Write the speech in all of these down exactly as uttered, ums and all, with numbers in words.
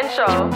Show.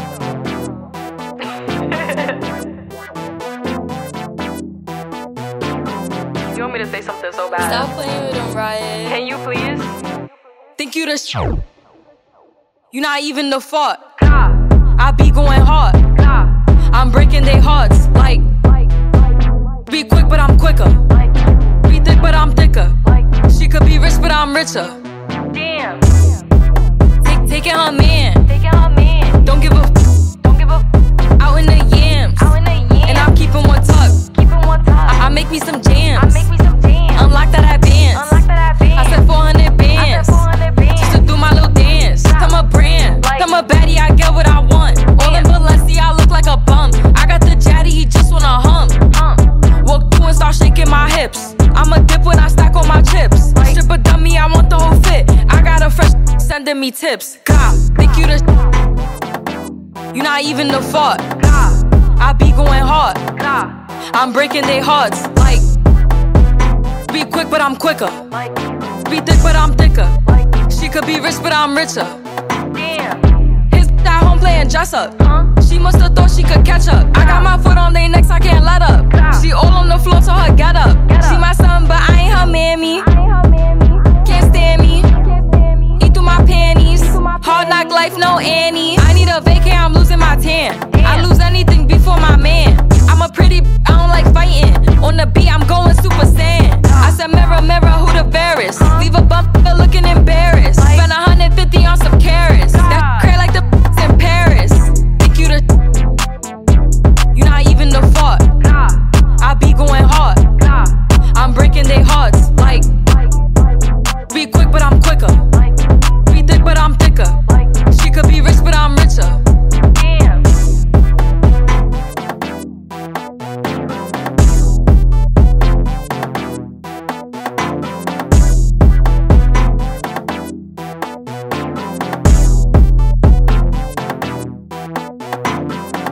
You want me to say something so bad? Stop playing with them, Riot. Can you please? Think you the sh**. You not even the fault. God. I be going hard. God. I'm breaking their hearts. Like, be quick, but I'm quicker. Be thick, but I'm thicker. She could be rich, but I'm richer. Damn. Take, taking her man. Taking her man. Don't give a f. Don't give a f. Out in the yams. Out in the yams. And I'm keeping one tucked. Keeping one tucked. I, I make me some jams. I make me some jams. Unlock that advance. Unlock that advance. I said four hundred bands. I said four hundred bands. Just to do my little dance. I'm a brand. Like, I'm a baddie, I get what I want. All in Balenciaga, I look like a bum. I got the jaddy, he just wanna hum. Um. Walk through and start shaking my hips. I'm a dip when I stack all my chips. Like, Strip a dummy, I want the whole fit. I got a fresh sending me tips. God, think you the sh- You not even the fault. God. I be going hard. God. I'm breaking their hearts. Like, be quick, but I'm quicker. Like, Be thick, but I'm thicker. like, She could be rich, but I'm richer. damn. His at home playing dress up. Huh? She must've thought she could catch up. I got my foot on their necks, I can't let up. She all on the floor, so her get up. She my son, but I ain't her mammy. I ain't her mammy. Can't stand me. Can't stand me. Eat through my panties. my Hard knock panties. life, no Annie. I need a vacay, I'm losing my tan. I lose anything before my man. I'm a pretty, I don't like fighting. On the beat, I'm going super saiyan. I said mirror, mirror, who the fairest? Leave a bump looking embarrassed.